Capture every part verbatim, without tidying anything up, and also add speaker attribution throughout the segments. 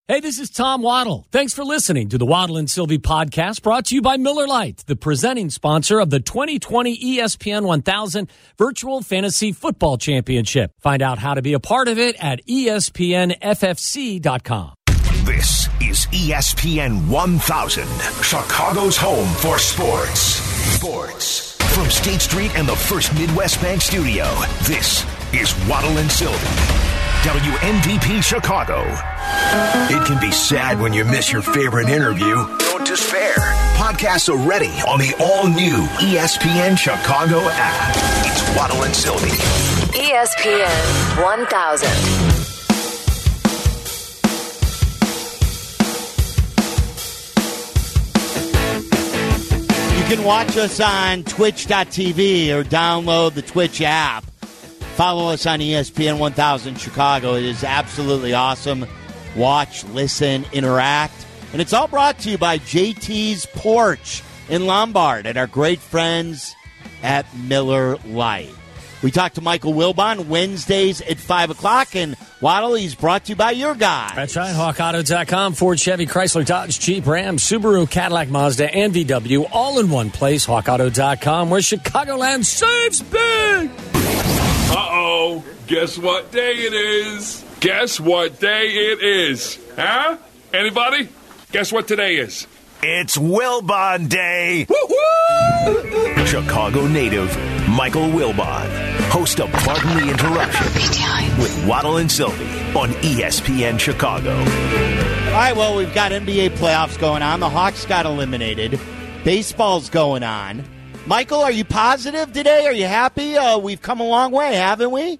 Speaker 1: Hey, this is Tom Waddle. Thanks for listening to the Waddle and Sylvie podcast, brought to you by Miller Lite, the presenting sponsor of the twenty twenty E S P N one thousand Virtual Fantasy Football Championship. Find out how to be a part of it at E S P N F F C dot com.
Speaker 2: This is E S P N one thousand, Chicago's home for sports. Sports. From State Street and the First Midwest Bank Studio, this is Waddle and Sylvie. W M V P Chicago. It can be sad when you miss your favorite interview. Don't despair. Podcasts are ready on the all-new E S P N Chicago app. It's Waddle and Sylvie.
Speaker 3: E S P N one thousand.
Speaker 4: You can watch us on twitch dot t v or download the Twitch app. Follow us on E S P N one thousand Chicago. It is absolutely awesome. Watch, listen, interact. And it's all brought to you by J T's Porch in Lombard and our great friends at Miller Lite. We talked to Michael Wilbon Wednesdays at five o'clock. And Waddle, he's brought to you by your guy.
Speaker 1: That's right. Hawk Auto dot com. Ford, Chevy, Chrysler, Dodge, Jeep, Ram, Subaru, Cadillac, Mazda, and V W. All in one place. Hawk Auto dot com, where Chicagoland saves big.
Speaker 5: Uh-oh. Guess what day it is? Guess what day it is? Huh? Anybody? Guess what today is?
Speaker 2: It's Wilbon Day.
Speaker 5: Woo-hoo!
Speaker 2: Chicago native Michael Wilbon, host of Pardon the Interruption with Waddle and Sylvie on E S P N Chicago.
Speaker 4: All right, well, we've got N B A playoffs going on. The Hawks got eliminated. Baseball's going on. Michael, are you positive today? Are you happy? Uh, we've come a long way, haven't we?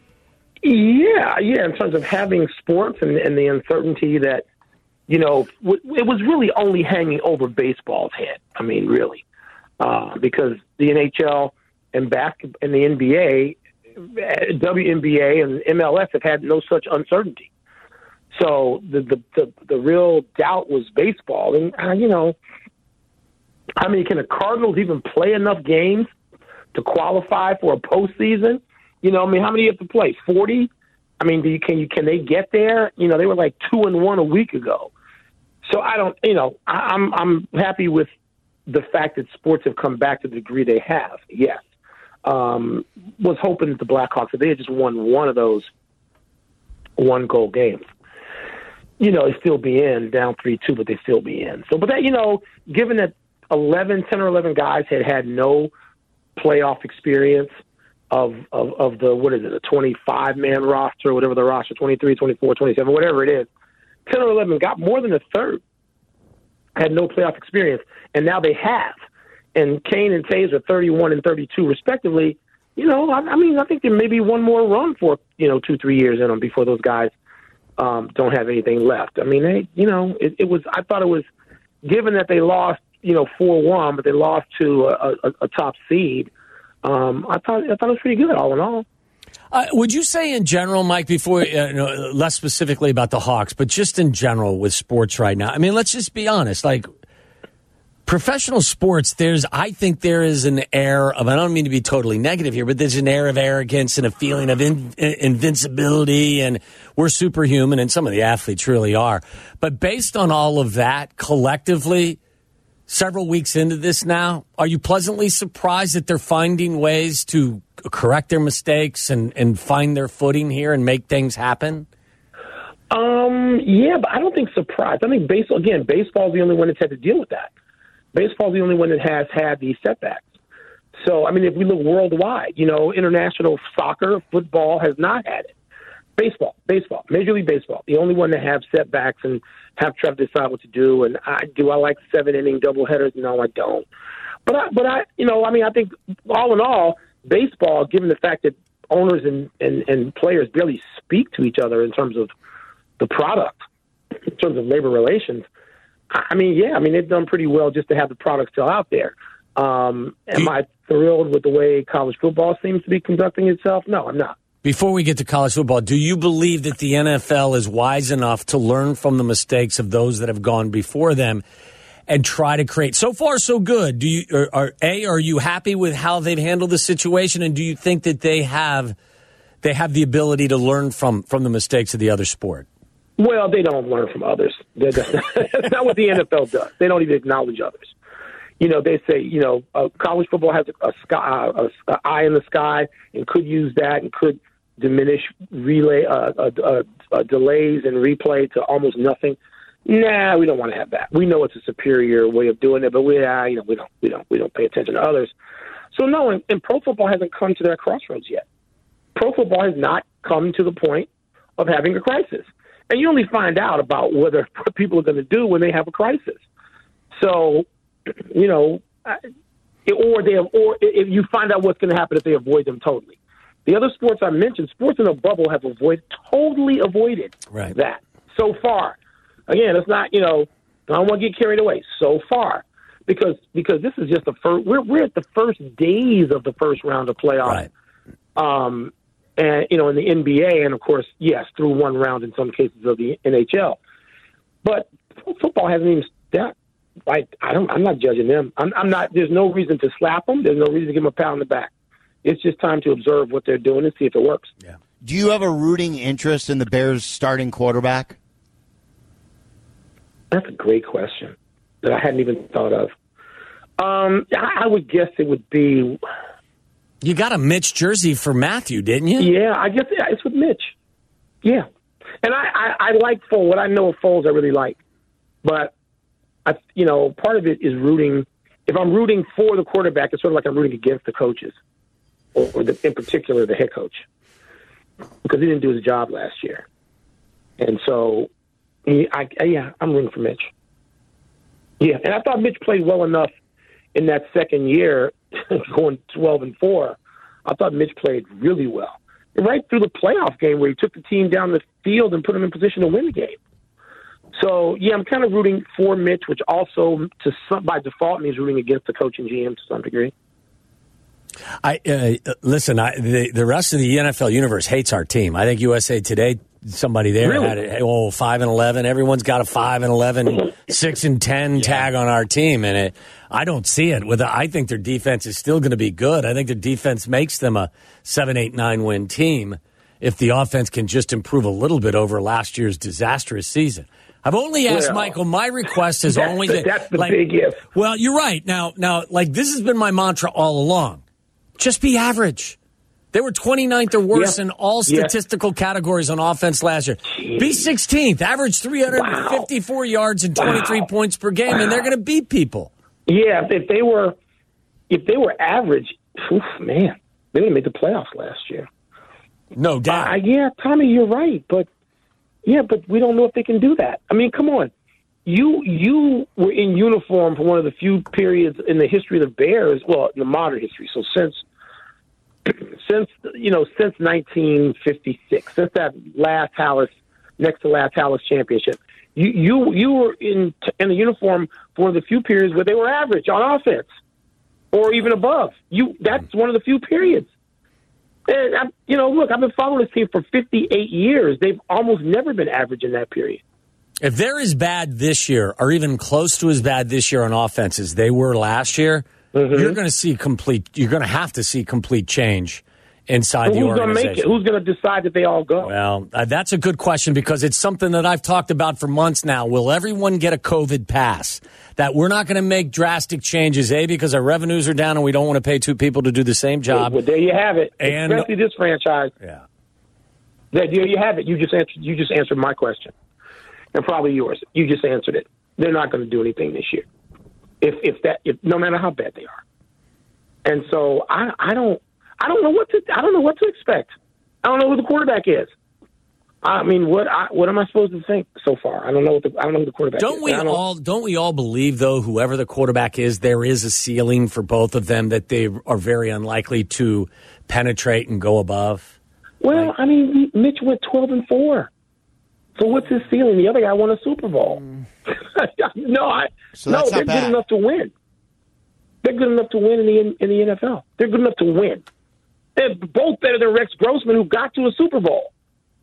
Speaker 6: Yeah, yeah, in terms of having sports and, and the uncertainty that, you know, w- it was really only hanging over baseball's head. I mean, really, uh, because the N H L and basketball and the N B A, W N B A and M L S have had no such uncertainty. So the the, the, the real doubt was baseball. And, uh, you know, I mean, can the Cardinals even play enough games to qualify for a postseason? You know, I mean, how many do you have to play? forty? I mean, do you, can you can they get there? You know, they were like two and one a week ago. So I don't, you know, I, I'm I'm happy with the fact that sports have come back to the degree they have. Yes, um, was hoping that the Blackhawks, if they had just won one of those one goal games, you know, they still be in down three two, but they still be in. So, but that, you know, given that eleven, ten or eleven guys had had no playoff experience of, of, of the, what is it, a twenty-five man roster, whatever the roster, twenty-three, twenty-four, twenty-seven, whatever it is, ten or eleven got more than a third, had no playoff experience, and now they have. And Kane and Taves are thirty-one and thirty-two, respectively. You know, I, I mean, I think there may be one more run for, you know, two, three years in them before those guys um, don't have anything left. I mean, they, you know, it, it was, I thought it was, given that they lost, you know, four one, but they lost to a, a, a top seed. Um, I thought I thought it was pretty good, all in all.
Speaker 1: Uh, would you say in general, Mike, before, uh, you know, less specifically about the Hawks, but just in general with sports right now? I mean, let's just be honest. Like, professional sports, there's, I think there is an air of, I don't mean to be totally negative here, but there's an air of arrogance and a feeling of in, invincibility, and we're superhuman, and some of the athletes really are. But based on all of that, collectively, several weeks into this now, are you pleasantly surprised that they're finding ways to correct their mistakes and, and find their footing here and make things happen?
Speaker 6: Um, yeah, but I don't think surprised. I think baseball, again, baseball's the only one that's had to deal with that. Baseball's the only one that has had these setbacks. So, I mean, if we look worldwide, you know, international soccer, football has not had it. Baseball, baseball, Major League Baseball, the only one that have setbacks and have tried to decide what to do. And I do I like seven inning doubleheaders? No, I don't. But I, but I, you know, I mean, I think all in all, baseball, given the fact that owners and, and, and players barely speak to each other in terms of the product, in terms of labor relations, I mean, yeah, I mean, they've done pretty well just to have the product still out there. Um, am I thrilled with the way college football seems to be conducting itself? No, I'm not.
Speaker 1: Before we get to college football, do you believe that the N F L is wise enough to learn from the mistakes of those that have gone before them and try to create? So far, so good. Do you, are, are, A, are you happy with how they've handled the situation, and do you think that they have they have the ability to learn from, from the mistakes of the other sport?
Speaker 6: Well, they don't learn from others. That's not what the N F L does. They don't even acknowledge others. You know, they say, you know, uh, college football has a, a sky, a, a eye in the sky, and could use that and could diminish relay uh, uh, uh, uh, delays and replay to almost nothing. Nah, we don't want to have that. We know it's a superior way of doing it, but we, uh, you know, we don't, we don't, we don't pay attention to others. So no, and, and pro football hasn't come to that crossroads yet. Pro football has not come to the point of having a crisis, and you only find out about whether what people are going to do when they have a crisis. So, you know, or they have, or if you find out what's going to happen if they avoid them totally. The other sports I mentioned, sports in a bubble, have avoided, totally avoided
Speaker 1: right.
Speaker 6: that so far. Again, it's not, you know, I don't want to get carried away so far because because this is just the first. We're we're at the first days of the first round of playoffs,
Speaker 1: right.
Speaker 6: um, and you know, in the N B A, and of course, yes, through one round in some cases of the N H L. But football hasn't even that. Like I don't, I'm not judging them. I'm, I'm not. There's no reason to slap them. There's no reason to give them a pat on the back. It's just time to observe what they're doing and see if it works.
Speaker 1: Yeah.
Speaker 4: Do you have a rooting interest in the Bears' starting quarterback?
Speaker 6: That's a great question that I hadn't even thought of. Um, I, I would guess it would be.
Speaker 1: You got a Mitch jersey for Matthew, didn't you?
Speaker 6: Yeah, I guess yeah, it's with Mitch. Yeah, and I, I, I like Foles. What I know of Foles, I really like, but I, you know, part of it is rooting. If I'm rooting for the quarterback, it's sort of like I'm rooting against the coaches, or, or the, in particular the head coach, because he didn't do his job last year, and so. I, I, yeah, I'm rooting for Mitch. Yeah, and I thought Mitch played well enough in that second year, going twelve and four. I thought Mitch played really well, right through the playoff game where he took the team down the field and put them in position to win the game. So yeah, I'm kind of rooting for Mitch, which also, to some, by default, means rooting against the coach and G M to some degree.
Speaker 1: I uh, listen. I, the the rest of the N F L universe hates our team. I think U S A Today. Somebody there
Speaker 6: really?
Speaker 1: had it. Oh, five and eleven. Everyone's got a five and eleven, six and ten yeah. tag on our team, and it. I don't see it. With I think their defense is still going to be good. I think their defense makes them a seven, eight, nine win team if the offense can just improve a little bit over last year's disastrous season. I've only asked well, Michael. My request has
Speaker 6: that's
Speaker 1: only
Speaker 6: the,
Speaker 1: been
Speaker 6: that's the
Speaker 1: like,
Speaker 6: big if.
Speaker 1: Well, you're right. Now, now, like this has been my mantra all along. Just be average. They were twenty-ninth or worse
Speaker 6: yeah.
Speaker 1: in all statistical yeah. categories on offense last year. Jeez. Be sixteenth, average three hundred fifty-four wow. yards and twenty-three wow. points per game, wow. and they're going to beat people.
Speaker 6: Yeah, if they were, if they were average, oof, man, they would have made the playoffs last year.
Speaker 1: No doubt.
Speaker 6: Uh, yeah, Tommy, you're right, but yeah, but we don't know if they can do that. I mean, come on, you you were in uniform for one of the few periods in the history of the Bears, well, in the modern history, so since. Since you know, since nineteen fifty-six, since that last Hallis, next to last Hallis championship, you you you were in in the uniform for one of the few periods where they were average on offense, or even above. You that's one of the few periods. And I, you know, look, I've been following this team for fifty-eight years. They've almost never been average in that period.
Speaker 1: If they're as bad this year, or even close to as bad this year on offense as they were last year. Mm-hmm. You're going to see complete. You're going to have to see complete change inside
Speaker 6: well,
Speaker 1: the
Speaker 6: who's
Speaker 1: organization.
Speaker 6: Gonna make it? Who's going to decide that they all go?
Speaker 1: Well, uh, that's a good question because it's something that I've talked about for months now. Will everyone get a COVID pass? That we're not going to make drastic changes, A, because our revenues are down and we don't want to pay two people to do the same job.
Speaker 6: Well, there you have it.
Speaker 1: And,
Speaker 6: especially this franchise.
Speaker 1: Yeah.
Speaker 6: There you have it. You just answered. You just answered my question, and probably yours. You just answered it. They're not going to do anything this year. If if that if no matter how bad they are. And so I, I don't I don't know what to I don't know what to expect. I don't know who the quarterback is. I mean, what I, what am I supposed to think so far? I don't know what the I don't know who the quarterback
Speaker 1: don't
Speaker 6: is.
Speaker 1: We
Speaker 6: don't we
Speaker 1: all don't we all believe though, whoever the quarterback is, there is a ceiling for both of them that they are very unlikely to penetrate and go above?
Speaker 6: Well,
Speaker 1: like,
Speaker 6: I mean, Mitch went twelve and four. So what's his ceiling? The other guy won a Super Bowl. no, I
Speaker 4: so
Speaker 6: no, they're
Speaker 4: bad.
Speaker 6: good enough to win. They're good enough to win in the in the N F L. They're good enough to win. They're both better than Rex Grossman, who got to a Super Bowl.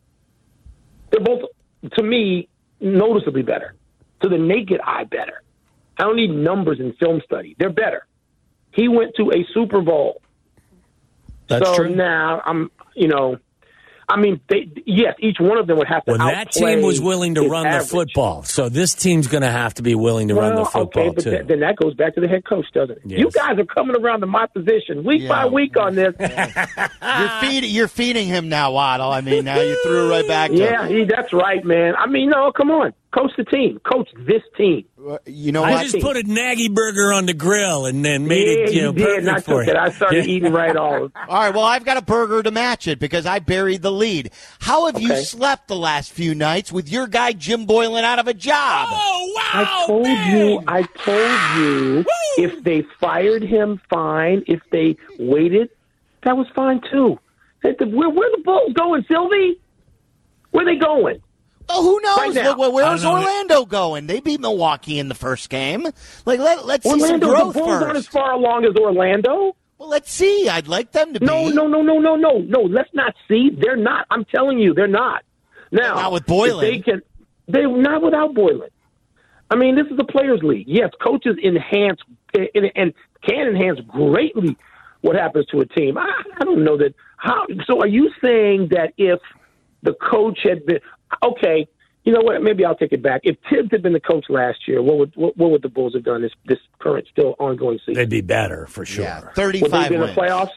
Speaker 6: They're both, to me, noticeably better. To the naked eye, better. I don't need numbers in film study. They're better. He went to a Super Bowl.
Speaker 1: That's
Speaker 6: so
Speaker 1: true.
Speaker 6: now I'm, you know, I mean, they, yes, each one of them would have to.
Speaker 1: Well, that team was willing to run
Speaker 6: average.
Speaker 1: the football, so this team's going to have to be willing to
Speaker 6: well,
Speaker 1: run the football
Speaker 6: okay, but
Speaker 1: too.
Speaker 6: th- then that goes back to the head coach, doesn't it?
Speaker 1: Yes.
Speaker 6: You guys are coming around to my position week
Speaker 4: Yeah.
Speaker 6: by week on this.
Speaker 4: You're feeding, you're feeding him now, Waddle. I mean, now you threw it right back to
Speaker 6: Yeah, he, that's right, man. I mean, no, come on, coach the team, coach this team.
Speaker 4: him. You know
Speaker 1: I
Speaker 4: what?
Speaker 1: just put a Nagy burger on the grill and then made
Speaker 6: yeah,
Speaker 1: it you know
Speaker 6: you did.
Speaker 1: perfect
Speaker 6: And I
Speaker 1: for
Speaker 6: took
Speaker 1: you.
Speaker 6: it. I started
Speaker 1: Yeah.
Speaker 6: eating right all.
Speaker 4: All right, well, I've got a burger to match it because I buried the lead. How have you
Speaker 6: Okay.
Speaker 4: slept the last few nights with your guy Jim Boylan out of a job?
Speaker 1: Oh wow!
Speaker 6: I told
Speaker 1: man.
Speaker 6: you, I told you, if they fired him, fine. If they waited, that was fine too. Where, where the Bulls going, Sylvie? Where they going?
Speaker 4: Oh, who knows?
Speaker 6: Right now.
Speaker 4: Where- Where's
Speaker 1: I don't know.
Speaker 4: Orlando going? They beat Milwaukee in the first game. Like, let, let's see some
Speaker 6: Orlando,
Speaker 4: growth
Speaker 6: the Bulls aren't as
Speaker 4: first.
Speaker 6: far along as Orlando.
Speaker 4: Well, let's see. I'd like them to
Speaker 6: No,
Speaker 4: be.
Speaker 6: no, no, no, no, no, no. Let's not see. They're not. I'm telling you, they're not. Now,
Speaker 4: Not with Boylan.
Speaker 6: if They can. They're not without Boylan. I mean, this is a players' league. Yes, coaches enhance and, and can enhance greatly what happens to a team. I, I don't know that. How? So, are you saying that if the coach had been okay? You know what? Maybe I'll take it back. If Tibbs had been the coach last year, what would what, what would the Bulls have done this this current still ongoing season?
Speaker 1: They'd be better for sure.
Speaker 4: Yeah,
Speaker 6: Would they
Speaker 4: thirty-five
Speaker 6: be in the
Speaker 4: wins.
Speaker 6: playoffs?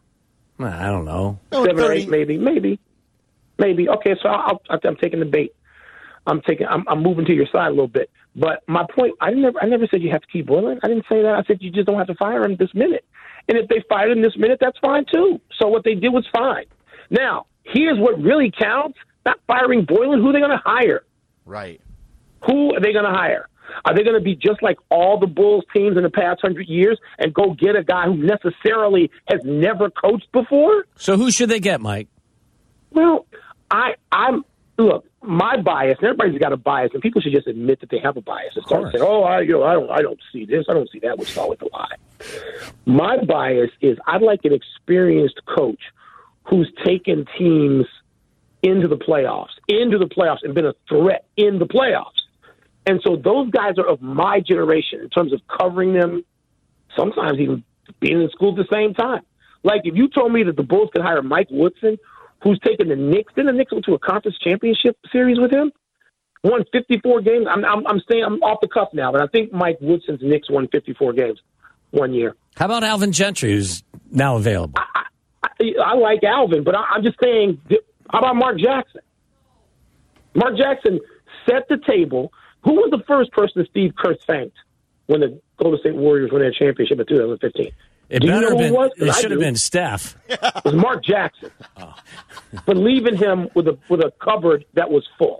Speaker 1: I don't know.
Speaker 4: No,
Speaker 6: Seven or
Speaker 4: thirty
Speaker 6: eight, maybe, maybe, maybe. Okay, so I'll, I'll, I'm taking the bait. I'm taking. I'm, I'm moving to your side a little bit. But my point, I never, I never said you have to keep Boylan. I didn't say that. I said you just don't have to fire him this minute. And if they fired him this minute, that's fine too. So what they did was fine. Now, here's what really counts: not firing Boylan. Who are they going to hire?
Speaker 4: Right.
Speaker 6: Who are they going to hire? Are they going to be just like all the Bulls teams in the past hundred years and go get a guy who necessarily has never coached before?
Speaker 1: So who should they get, Mike?
Speaker 6: Well, I, I'm look. My bias, and everybody's got a bias, and people should just admit that they have a bias and start saying, "Oh, I, you know, I don't, I don't see this, I don't see that," which is always a lie. My bias is I'd like an experienced coach who's taken teams into the playoffs, into the playoffs, and been a threat in the playoffs. And so those guys are of my generation in terms of covering them, sometimes even being in school at the same time. Like if you told me that the Bulls could hire Mike Woodson, who's taken the Knicks, then the Knicks went to a conference championship series with him, won fifty-four games. I'm, I'm, I'm saying I'm off the cuff now, but I think Mike Woodson's Knicks won fifty-four games one year.
Speaker 1: How about Alvin Gentry, who's now available?
Speaker 6: I, I, I like Alvin, but I, I'm just saying, how about Mark Jackson? Mark Jackson set the table. Who was the first person that Steve Kerr thanked when the Golden State Warriors won their championship in two thousand fifteen?
Speaker 1: It
Speaker 6: Do you
Speaker 1: better
Speaker 6: know
Speaker 1: have
Speaker 6: who
Speaker 1: been.
Speaker 6: it was? 'Cause
Speaker 1: It
Speaker 6: I
Speaker 1: should have
Speaker 6: do.
Speaker 1: been Steph.
Speaker 6: It was Mark Jackson. But leaving him with a with a cupboard that was full.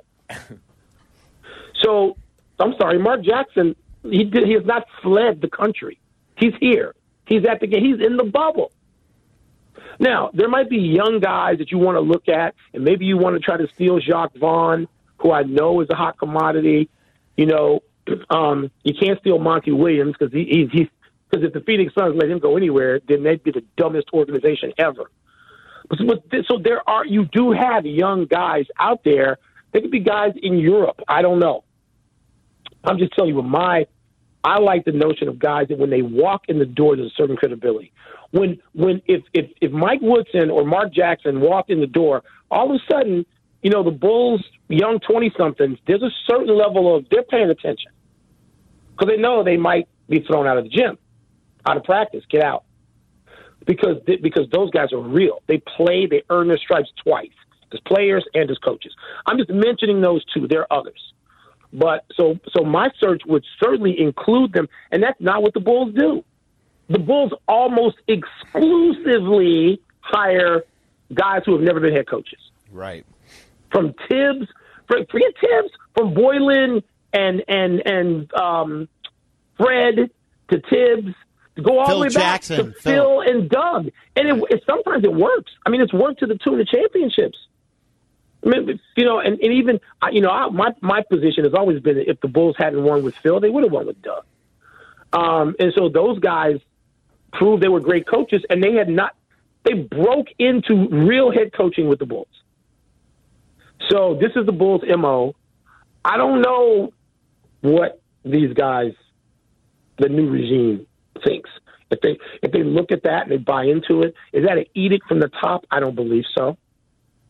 Speaker 6: So I'm sorry, Mark Jackson. He did. He has not fled the country. He's here. He's at the game. He's in the bubble. Now there might be young guys that you want to look at, and maybe you want to try to steal Jacques Vaughn, who I know is a hot commodity. You know, um, you can't steal Monty Williams because he, he's he's because if the Phoenix Suns let him go anywhere, then they'd be the dumbest organization ever. But, but so there are, you do have young guys out there. They could be guys in Europe. I don't know. I'm just telling you, with my, I like the notion of guys that when they walk in the door, there's a certain credibility. When when if if if Mike Woodson or Mark Jackson walked in the door, all of a sudden, you know, the Bulls, young twenty-somethings, there's a certain level of, they're paying attention. Because they know they might be thrown out of the gym, out of practice, get out. Because because those guys are real. They play, they earn their stripes twice, as players and as coaches. I'm just mentioning those two. There are others. But so so my search would certainly include them, and that's not what the Bulls do. The Bulls almost exclusively hire guys who have never been head coaches.
Speaker 4: Right.
Speaker 6: From Tibbs, forget Tibbs, from Boylan and and and um, Fred to Tibbs, to go all
Speaker 4: Phil
Speaker 6: the way back
Speaker 4: Jackson,
Speaker 6: to
Speaker 4: Phil.
Speaker 6: Phil and Doug. And it, it sometimes it works. I mean, it's worked to the tune of championships. I mean, you know, and, and even, you know, I, my my position has always been that if the Bulls hadn't won with Phil, they would have won with Doug. Um, and so those guys proved they were great coaches, and they had not, they broke into real head coaching with the Bulls. So this is the Bulls' M O. I don't know what these guys, the new regime, thinks. If they if they look at that and they buy into it, is that an edict from the top? I don't believe so.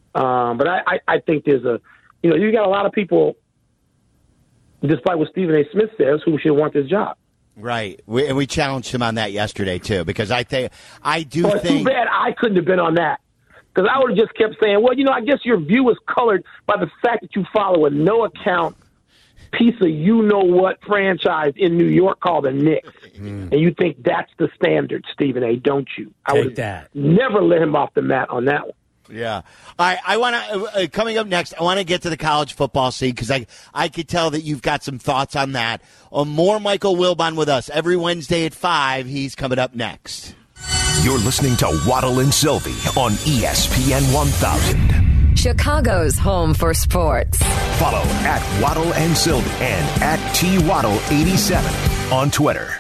Speaker 6: Um, but I, I, I think there's a, you know, you got a lot of people, despite what Stephen A. Smith says, who should want this job.
Speaker 4: Right. We, and we challenged him on that yesterday, too, because I think, I do
Speaker 6: well, it's
Speaker 4: think.
Speaker 6: Too bad I couldn't have been on that. Because I would have just kept saying, well, you know, I guess your view is colored by the fact that you follow a no-account piece of you-know-what franchise in New York called the Knicks. Mm. And you think that's the standard, Stephen A., don't you? I
Speaker 1: Take
Speaker 6: would
Speaker 1: that.
Speaker 6: Never let him off the mat on that one.
Speaker 4: Yeah. All right. I want to, uh, coming up next, I want to get to the college football scene because I, I could tell that you've got some thoughts on that. Uh, more Michael Wilbon with us every Wednesday at five. He's coming up next.
Speaker 2: You're listening to Waddle and Sylvie on E S P N one thousand.
Speaker 3: Chicago's home for sports.
Speaker 2: Follow at Waddle and Sylvie and at T Waddle eighty-seven on Twitter.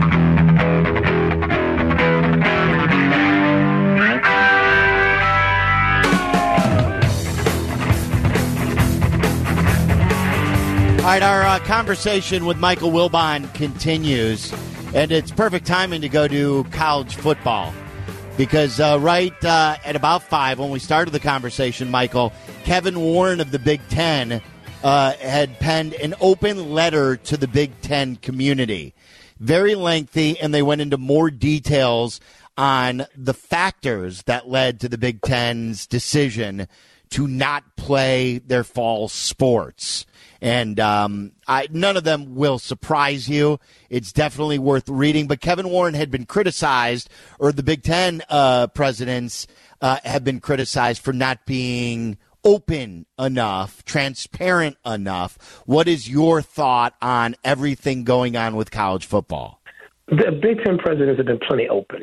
Speaker 4: All right, our uh, conversation with Michael Wilbon continues, and it's perfect timing to go to college football because uh, right uh, at about five, when we started the conversation, Michael, Kevin Warren of the Big Ten uh, had penned an open letter to the Big Ten community. Very lengthy, and they went into more details on the factors that led to the Big Ten's decision to not play their fall sports. And um, I, none of them will surprise you. It's definitely worth reading. But Kevin Warren had been criticized, or the Big Ten uh, presidents uh, have been criticized for not being open enough, transparent enough. What is your thought on everything going on with college football?
Speaker 6: The Big Ten presidents have been plenty open.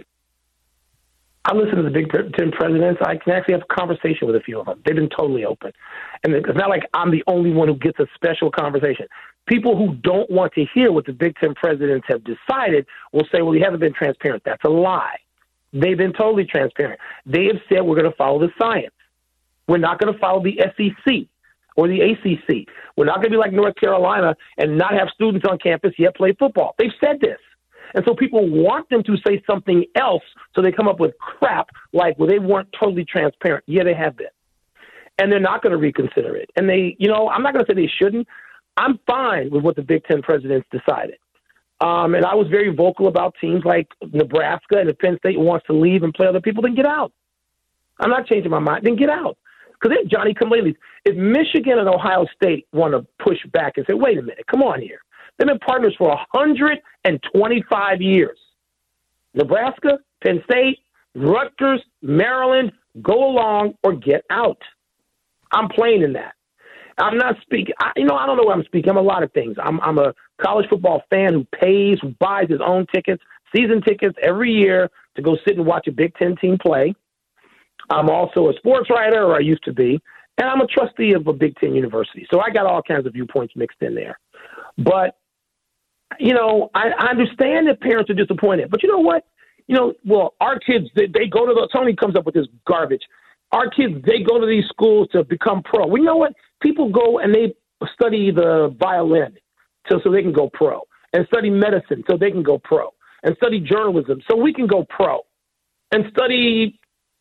Speaker 6: I listen to the Big Ten presidents. I can actually have a conversation with a few of them. They've been totally open. And it's not like I'm the only one who gets a special conversation. People who don't want to hear what the Big Ten presidents have decided will say, well, you haven't been transparent. That's a lie. They've been totally transparent. They have said we're going to follow the science. We're not going to follow the S E C or the A C C. We're not going to be like North Carolina and not have students on campus yet play football. They've said this. And so people want them to say something else, so they come up with crap like, well, they weren't totally transparent. Yeah, they have been. And they're not going to reconsider it. And they, you know, I'm not going to say they shouldn't. I'm fine with what the Big Ten presidents decided. Um, and I was very vocal about teams like Nebraska, and if Penn State wants to leave and play other people, then get out. I'm not changing my mind. Then get out. Because they're Johnny come-latelys. If Michigan and Ohio State want to push back and say, wait a minute, come on here. They've been partners for one hundred twenty-five years. Nebraska, Penn State, Rutgers, Maryland, go along or get out. I'm playing in that. I'm not speaking. I, you know, I don't know what I'm speaking. I'm a lot of things. I'm, I'm a college football fan who pays, who buys his own tickets, season tickets every year to go sit and watch a Big Ten team play. I'm also a sports writer, or I used to be, and I'm a trustee of a Big Ten university. So I got all kinds of viewpoints mixed in there. But you know, I, I understand that parents are disappointed, but you know what? You know, well, our kids, they, they go to the, Tony comes up with this garbage. Our kids, they go to these schools to become pro. Well, you know what? People go and they study the violin so, so they can go pro, and study medicine so they can go pro, and study journalism so we can go pro, and study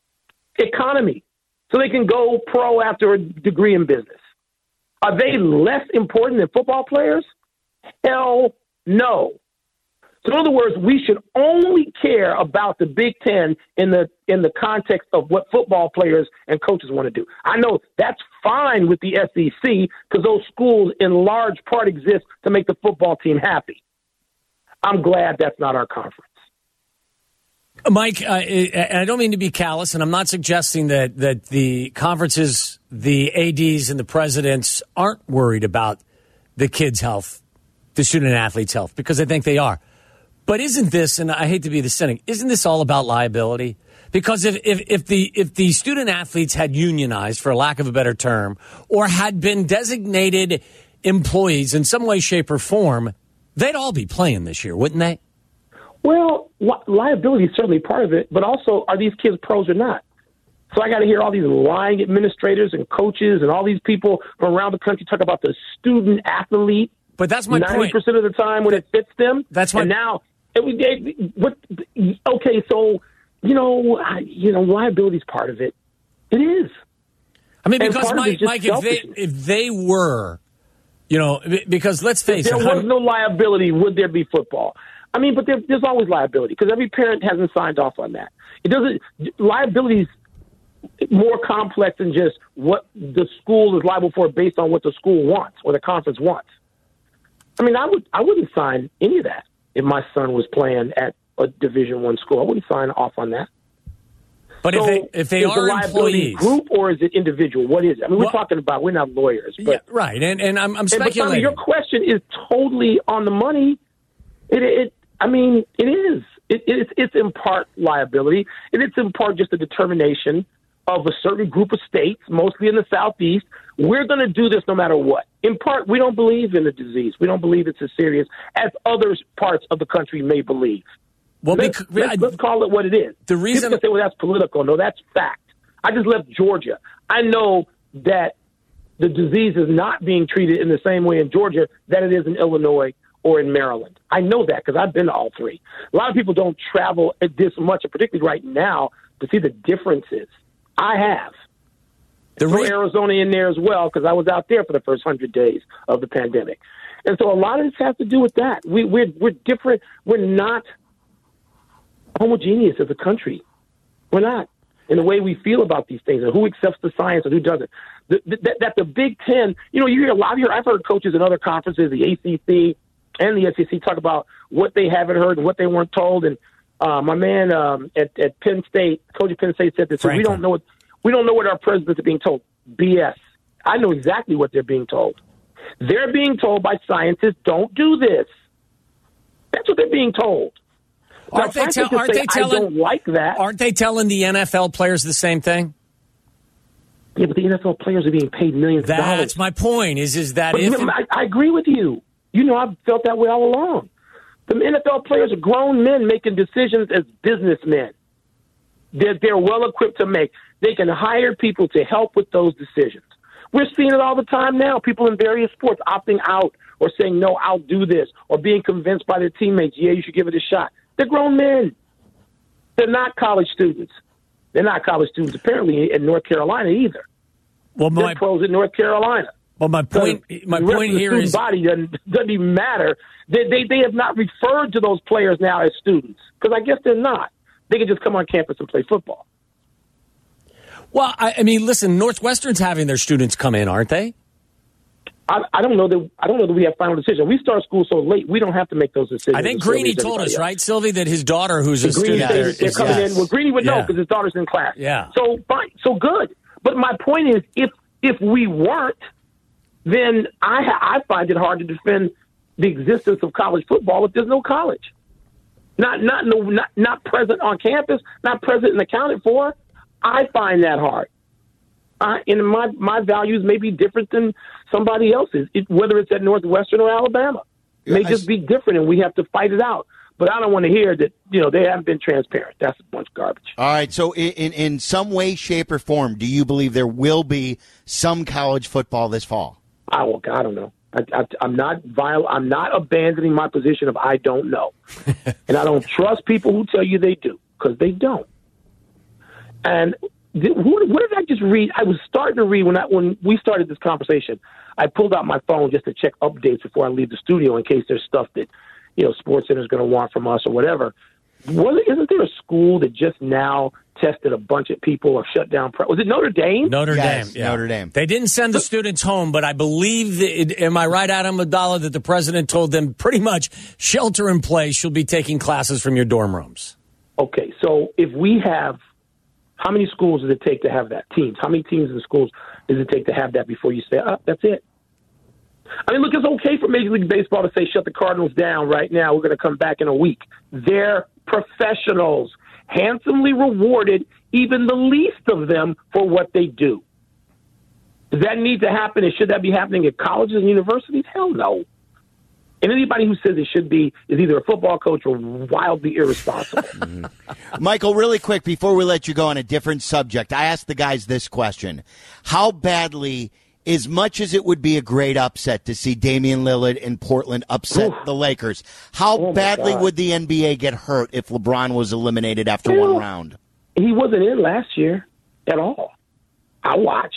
Speaker 6: economy so they can go pro after a degree in business. Are they less important than football players? Hell no. So in other words, we should only care about the Big Ten in the in the context of what football players and coaches want to do. I know that's fine with the S E C because those schools in large part exist to make the football team happy. I'm glad that's not our conference.
Speaker 1: Mike, uh, and I don't mean to be callous, and I'm not suggesting that, that the conferences, the A Ds, and the presidents aren't worried about the kids' health, the student-athletes' health, because I think they are. But isn't this, and I hate to be the cynic, isn't this all about liability? Because if, if, if the if the student-athletes had unionized, for lack of a better term, or had been designated employees in some way, shape, or form, they'd all be playing this year, wouldn't they?
Speaker 6: Well, li- liability is certainly part of it, but also, are these kids pros or not? So I got to hear all these lying administrators and coaches and all these people from around the country talk about the student-athlete.
Speaker 1: But that's my
Speaker 6: ninety
Speaker 1: point.
Speaker 6: ninety percent of the time when it fits them.
Speaker 1: That's my
Speaker 6: And now, it, it, what, okay, so, you know, I, you know, liability is part of it. It is.
Speaker 1: I mean,
Speaker 6: And
Speaker 1: because
Speaker 6: part of
Speaker 1: Mike,
Speaker 6: it's just
Speaker 1: Mike if they
Speaker 6: selfishness.
Speaker 1: if they were, you know, because let's
Speaker 6: If
Speaker 1: face
Speaker 6: there
Speaker 1: it,
Speaker 6: was no liability, would there be football? I mean, but there, there's always liability because every parent hasn't signed off on that. It doesn't. Liability is more complex than just what the school is liable for based on what the school wants or the conference wants. I mean, I would I wouldn't sign any of that if my son was playing at a Division One school. I wouldn't sign off on that.
Speaker 1: but
Speaker 6: So
Speaker 1: if they if they
Speaker 6: is
Speaker 1: are
Speaker 6: the liability
Speaker 1: employees,
Speaker 6: group or is it individual? What is it? I mean, we're
Speaker 1: Well-
Speaker 6: talking about we're not lawyers, but
Speaker 1: yeah, right, and and I'm I'm
Speaker 6: and, but Tommy,
Speaker 1: speculating.
Speaker 6: your question is totally on the money. It, it I mean, it is. It, it's it's in part liability, and it's in part just a determination of a certain group of states, mostly in the Southeast. We're going to do this no matter what. In part, we don't believe in the disease. We don't believe it's as serious as other parts of the country may believe.
Speaker 1: Well,
Speaker 6: Let's,
Speaker 1: bec-
Speaker 6: let's, let's call it what it is.
Speaker 1: The reason-
Speaker 6: People say, well, that's political. No, that's fact. I just left Georgia. I know that the disease is not being treated in the same way in Georgia that it is in Illinois or in Maryland. I know that because I've been to all three. A lot of people don't travel this much, and particularly right now, to see the differences. I have.
Speaker 1: the
Speaker 6: Throw
Speaker 1: re-
Speaker 6: Arizona in there as well because I was out there for the first hundred days of the pandemic. And so a lot of this has to do with that. We, we're, we're different. We're not homogeneous as a country. We're not in the way we feel about these things and who accepts the science and who doesn't. The, the, that, that the Big Ten, you know, you hear a lot of your, I've heard coaches in other conferences, the A C C and the S E C, talk about what they haven't heard and what they weren't told. And uh, my man um, at, at Penn State, coach at Penn State said this, we don't know what, we don't know what our presidents are being told. B S. I know exactly what they're being told. They're being told by scientists, don't do this. That's what they're being told.
Speaker 1: Aren't
Speaker 6: Now,
Speaker 1: they, tell,
Speaker 6: scientists
Speaker 1: aren't
Speaker 6: say,
Speaker 1: they telling?
Speaker 6: I don't like that.
Speaker 1: Aren't they telling the N F L players the same thing?
Speaker 6: Yeah, but the N F L players are being paid millions of dollars.
Speaker 1: That's my point. Is is that
Speaker 6: But
Speaker 1: if
Speaker 6: remember, I, I agree with you. You know, I've felt that way all along. The N F L players are grown men making decisions as businessmen. They're, they're well equipped to make. They can hire people to help with those decisions. We're seeing it all the time now. People in various sports opting out or saying, no, I'll do this, or being convinced by their teammates, yeah, you should give it a shot. They're grown men. They're not college students. They're not college students, apparently, in North Carolina either.
Speaker 1: well,
Speaker 6: They're
Speaker 1: my
Speaker 6: pros in North Carolina.
Speaker 1: well, my point
Speaker 6: So
Speaker 1: my
Speaker 6: the rest
Speaker 1: point
Speaker 6: of the
Speaker 1: here
Speaker 6: student
Speaker 1: is
Speaker 6: body doesn't, doesn't even matter. They, they they have not referred to those players now as students because I guess they're not. They can just come on campus and play football.
Speaker 1: well, I, I mean, listen, Northwestern's having their students come in, aren't they?
Speaker 6: I, I don't know that I don't know that we have final decision. We start school so late, we don't have to make those decisions.
Speaker 1: I think
Speaker 6: as early
Speaker 1: Greeny
Speaker 6: as
Speaker 1: told us,
Speaker 6: everybody else.
Speaker 1: right, Sylvie, that his daughter, who's a
Speaker 6: Greeny
Speaker 1: student
Speaker 6: said
Speaker 1: there,
Speaker 6: they're
Speaker 1: is
Speaker 6: coming
Speaker 1: yes.
Speaker 6: in. Well, Greeny would know
Speaker 1: Yeah.
Speaker 6: because his daughter's in class.
Speaker 1: Yeah.
Speaker 6: So fine, so good. But my point is, if if we weren't, then I ha- I find it hard to defend the existence of college football if there's no college. Not not no not not present on campus, not present and accounted for. I find that hard. Uh, and my my values may be different than somebody else's, it, whether it's at Northwestern or Alabama. It may
Speaker 4: Yeah, I
Speaker 6: just
Speaker 4: s-
Speaker 6: be different, and we have to fight it out. But I don't want to hear that, you know, they haven't been transparent. That's a bunch of garbage.
Speaker 4: All right, so in, in in some way, shape, or form, do you believe there will be some college football this fall?
Speaker 6: I, well, I don't know. I, I, I'm not viol- I'm not abandoning my position of I don't know, and I don't trust people who tell you they do because they don't. And th- who, what did I just read? I was starting to read when I, when we started this conversation. I pulled out my phone just to check updates before I leave the studio in case there's stuff that, you know, SportsCenter is going to want from us or whatever. Was it, isn't there a school that just now tested a bunch of people or shut down? Pre- was it Notre Dame?
Speaker 1: Notre
Speaker 4: Yes,
Speaker 1: Dame. Yeah.
Speaker 4: Notre Dame.
Speaker 1: They didn't send the students home, but I believe, that it, am I right, Adam Abdallah, that the president told them pretty much shelter in place. She'll be taking classes from your dorm rooms.
Speaker 6: Okay, so if we have, how many schools does it take to have that? Teams. How many teams and schools does it take to have that before you say, oh, that's it? I mean, look, it's okay for Major League Baseball to say, shut the Cardinals down right now. We're going to come back in a week. They're professionals, handsomely rewarded, even the least of them, for what they do. Does that need to happen, and should that be happening at colleges and universities? Hell no. And anybody who says it should be is either a football coach or wildly irresponsible.
Speaker 4: Michael, really quick, before we let you go on a different subject, I asked the guys this question. How badly, as much as it would be a great upset to see Damian Lillard in Portland upset
Speaker 6: Oof.
Speaker 4: the Lakers, how
Speaker 6: Oh, my
Speaker 4: badly
Speaker 6: God.
Speaker 4: would the N B A get hurt if LeBron was eliminated after
Speaker 6: Well,
Speaker 4: one round?
Speaker 6: He wasn't in last year at all. I watched.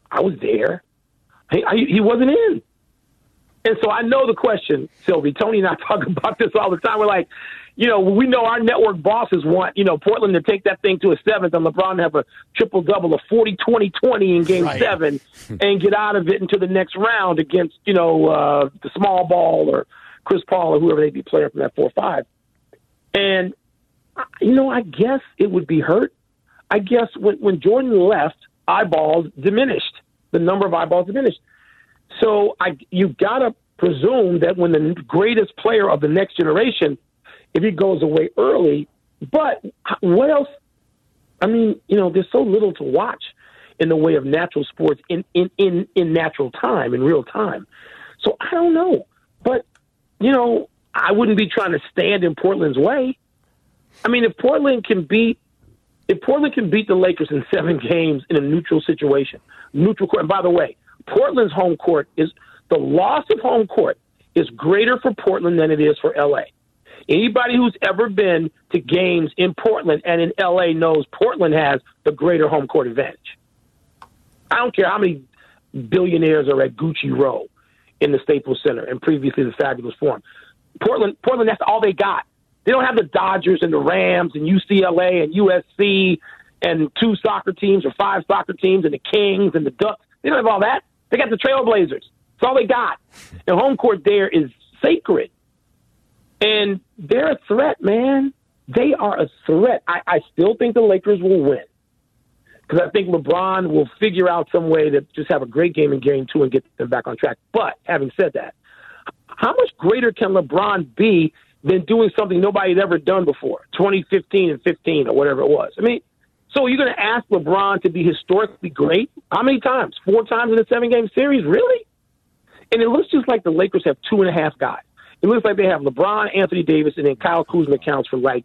Speaker 6: I was there. He, I, he wasn't in. And so I know the question, Sylvie. Tony and I talk about this all the time. We're like, you know, we know our network bosses want, you know, Portland to take that thing to a seventh and LeBron to have a triple-double of forty, twenty, twenty in game right. seven and get out of it into the next round against, you know, uh, the small ball or Chris Paul or whoever they'd be playing from that four five. And, you know, I guess it would be hurt. I guess when, when Jordan left, eyeballs diminished. The number of eyeballs diminished. So I, you've got to presume that when the greatest player of the next generation, if he goes away early, but what else? I mean, you know, there's so little to watch in the way of natural sports in, in, in, in natural time, in real time. So I don't know. But, you know, I wouldn't be trying to stand in Portland's way. I mean, if Portland can beat if Portland can beat the Lakers in seven games in a neutral situation, neutral court, and by the way, Portland's home court is the loss of home court is greater for Portland than it is for L A. Anybody who's ever been to games in Portland and in L A knows Portland has the greater home court advantage. I don't care how many billionaires are at Gucci Row in the Staples Center and previously the Fabulous Forum. Portland, Portland, that's all they got. They don't have the Dodgers and the Rams and U C L A and U S C and two soccer teams or five soccer teams and the Kings and the Ducks. They don't have all that. They got the Trailblazers. That's all they got. And home court there is sacred. And they're a threat, man. They are a threat. I, I still think the Lakers will win because I think LeBron will figure out some way to just have a great game in game two and get them back on track. But having said that, how much greater can LeBron be than doing something nobody had ever done before, twenty fifteen and fifteen or whatever it was? I mean, so you're going to ask LeBron to be historically great? How many times? Four times in a seven-game series? Really? And it looks just like the Lakers have two and a half guys. It looks like they have LeBron, Anthony Davis, and then Kyle Kuzma counts for like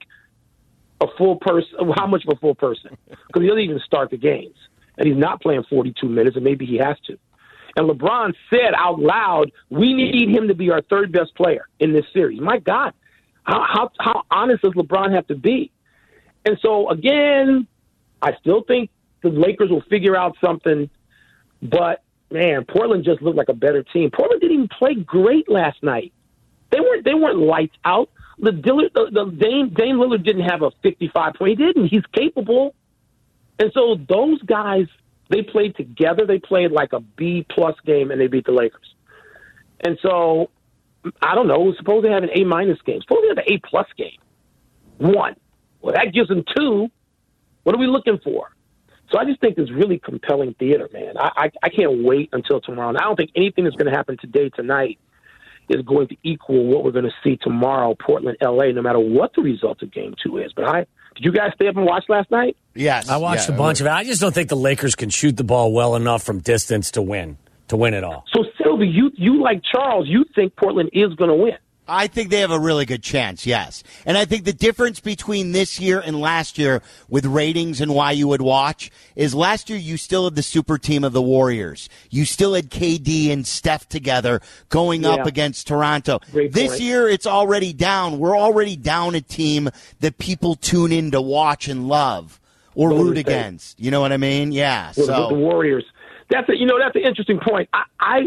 Speaker 6: a full person. How much of a full person? Because he doesn't even start the games. And he's not playing forty-two minutes, and maybe he has to. And LeBron said out loud, we need him to be our third best player in this series. My God, how, how, how honest does LeBron have to be? And so, again, I still think the Lakers will figure out something. But, man, Portland just looked like a better team. Portland didn't even play great last night. They weren't they weren't lights out. The, Dillard, the, the Dame, Dame Lillard didn't have a fifty-five point. He didn't. He's capable. And so those guys, they played together. They played like a B-plus game, and they beat the Lakers. And so, I don't know. Suppose they have an A-minus game. Suppose they have an A-plus game. One. Well, that gives them two. What are we looking for? So I just think it's really compelling theater, man. I, I, I can't wait until tomorrow. And I don't think anything that's going to happen today, tonight, is going to equal what we're going to see tomorrow, Portland, L A, no matter what the result of game two is. But I did you guys stay up and watch last night?
Speaker 4: Yes.
Speaker 1: I watched
Speaker 4: yeah,
Speaker 1: a bunch of it. I just don't think the Lakers can shoot the ball well enough from distance to win, to win it all.
Speaker 6: So, Sylvie, you, you like Charles, you think Portland is going to win.
Speaker 4: I think they have a really good chance, yes. And I think the difference between this year and last year with ratings and why you would watch is last year you still had the super team of the Warriors. You still had K D and Steph together going yeah. up against Toronto.
Speaker 6: Great
Speaker 4: this
Speaker 6: point.
Speaker 4: year it's already down. We're already down a team that people tune in to watch and love or
Speaker 6: Golden
Speaker 4: root
Speaker 6: State.
Speaker 4: against. You know what I mean? Yeah.
Speaker 6: With,
Speaker 4: so
Speaker 6: with the Warriors. That's a, you know, that's an interesting point. I, I,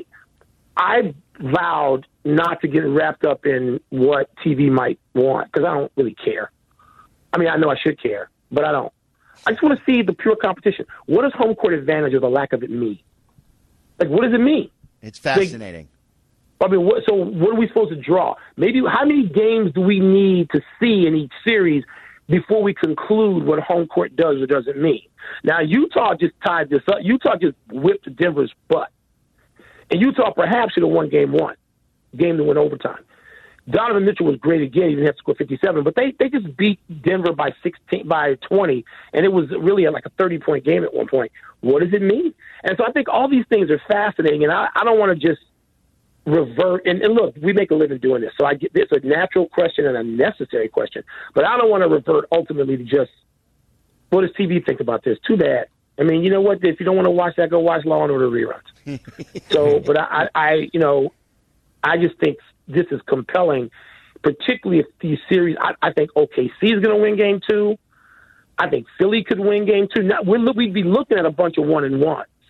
Speaker 6: I vowed not to get wrapped up in what T V might want because I don't really care. I mean, I know I should care, but I don't. I just want to see the pure competition. What does home court advantage or the lack of it mean? Like, what does it mean?
Speaker 4: It's fascinating.
Speaker 6: Like, I mean, what, so what are we supposed to draw? Maybe how many games do we need to see in each series before we conclude what home court does or doesn't mean? Now, Utah just tied this up. Utah just whipped Denver's butt. And Utah perhaps should have won game one, game that went overtime. Donovan Mitchell was great again. He didn't have to score fifty-seven, but they, they just beat Denver by sixteen, by twenty, and it was really like a thirty-point game at one point. What does it mean? And so I think all these things are fascinating, and I, I don't want to just revert. And, and look, we make a living doing this, so I get it's a natural question and a necessary question, but I don't want to revert ultimately to just what does T V think about this? Too bad. I mean, you know what? If you don't want to watch that, go watch Law and Order reruns. so, but I, I, you know, I just think this is compelling, particularly if these series. I, I think O K C is going to win game two. I think Philly could win game two. Now, we're, we'd be looking at a bunch of one and ones.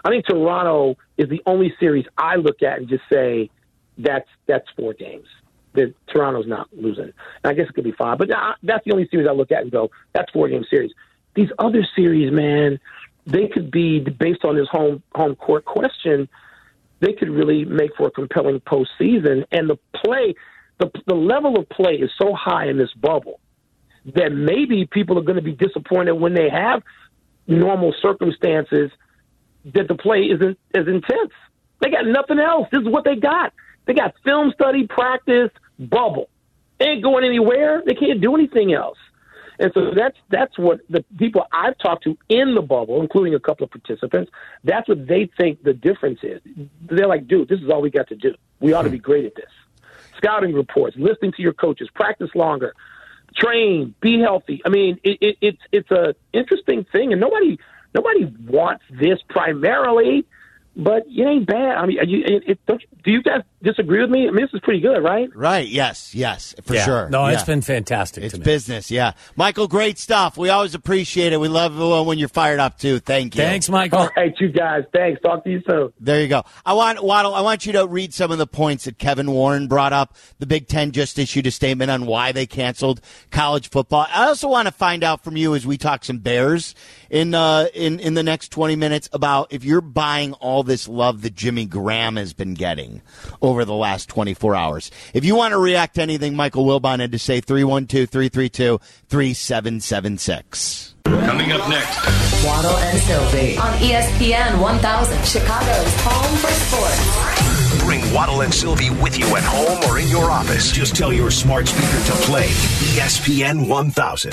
Speaker 6: I think Toronto is the only series I look at and just say that's that's four games. That Toronto's not losing. And I guess it could be five, but that's the only series I look at and go, that's four-game series. These other series, man, they could be, based on this home home court question, they could really make for a compelling postseason. And the play, the the level of play is so high in this bubble that maybe people are going to be disappointed when they have normal circumstances that the play isn't as intense. They got nothing else. This is what they got. They got film study, practice, bubble. They ain't going anywhere. They can't do anything else. And so that's that's what the people I've talked to in the bubble, including a couple of participants, that's what they think the difference is. They're like, dude, this is all we got to do. We ought to be great at this. Scouting reports, listening to your coaches, practice longer, train, be healthy. I mean, it, it, it's it's a interesting thing, and nobody nobody wants this primarily. But it ain't bad. I mean, you, it, it, don't you, do you guys disagree with me? I mean, this is pretty good, right?
Speaker 4: Right. Yes. Yes. For
Speaker 1: yeah.
Speaker 4: sure.
Speaker 1: No,
Speaker 4: yeah.
Speaker 1: it's been fantastic.
Speaker 4: It's
Speaker 1: to me.
Speaker 4: business. Yeah, Michael, great stuff. We always appreciate it. We love it when you're fired up too. Thank you.
Speaker 1: Thanks, Michael.
Speaker 6: All right, you guys. Thanks. Talk to you soon.
Speaker 4: There you go. I want Waddle. I want you to read some of the points that Kevin Warren brought up. The Big Ten just issued a statement on why they canceled college football. I also want to find out from you as we talk some Bears in uh, in in the next twenty minutes about if you're buying all this love that Jimmy Graham has been getting over the last twenty-four hours. If you want to react to anything Michael Wilbon had to say, three one two, three three two, three seven seven six.
Speaker 5: Coming up next.
Speaker 3: Waddle and Sylvie on E S P N one thousand, Chicago's home for sports.
Speaker 2: Bring Waddle and Sylvie with you at home or in your office. Just tell your smart speaker to play E S P N one thousand.